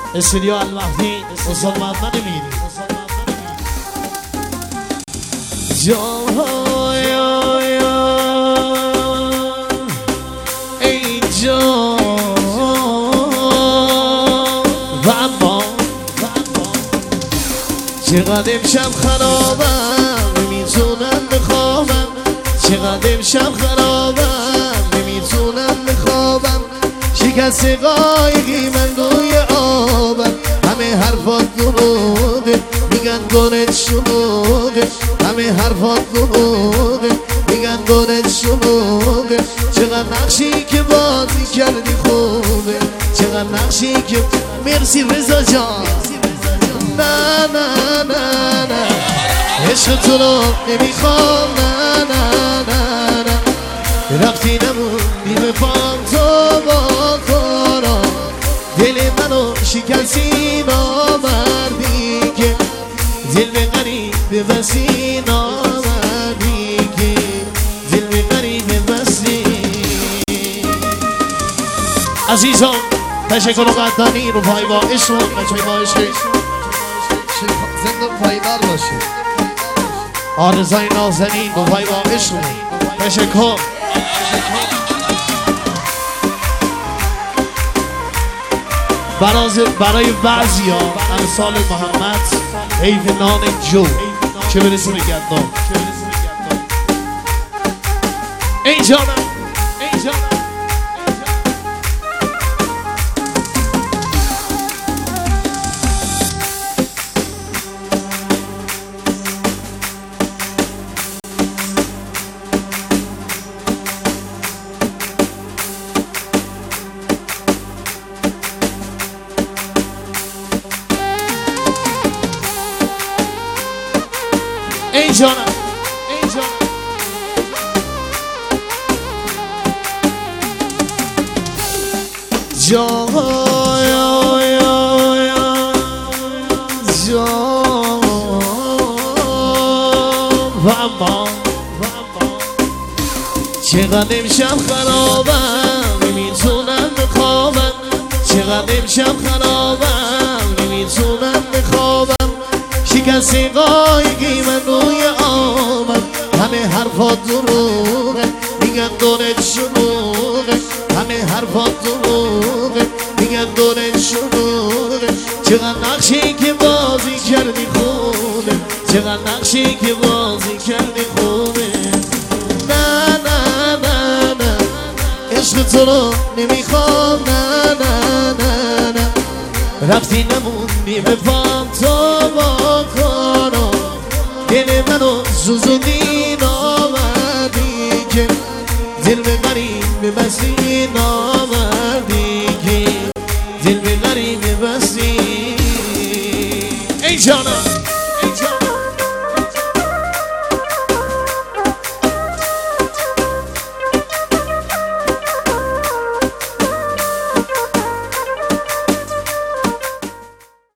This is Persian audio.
استودیو المهدی استاد محمد میری ای جان و اما چقدر امشب خرابم نمیتونم بخوابم چقدر امشب خرابم نمیتونم بخوابم شکست قایقی من روی آبم همه حرفات دروغه میگن گلت شلوغه همه حرفات دروغه میگن گلت شلوغه چقدر نقشی که بازی کردی خوبه چقدر نقشی که مرسی رضا جان نه نه نه نه عشق تو رو نمیخوام نه نه نه نه رفتی نموندی به پام تو با کارا دل منو شکستی نامردی که دل به غریب بستی نامردی که دل به غریب بستی عزیزان تشکر و قدردانی رو پای با عشق بچه با عشق زنده پایدار باشه آرزای نازنین رو پای با عشق تشکر برای بعضی ها امثال محمد حیف نان جو چه برسه به گندم ای جانم ای جانم ای جانم ای جانم جان و اما چقدر امشب خرابم نمیتونم بخوابم چقدر امشب خرابم نمیتونم بخوابم شکست قایقی من روی آبم همه حرفات دروغه میگن دورت شلوغه همه حرفات دروغه میگن دورت شلوغه چقدر نقشی که بازی کردی خوبه چقدر نقشی که بازی کردی خوبه نه نه نه نه عشق تو رو نمیخوام نه نه نه نه رفتی نموندی به پام تو با کارا دل منو سوزوندی نامردی که دل به غریب بستی نامردی که دل به غریب بستی ای جانم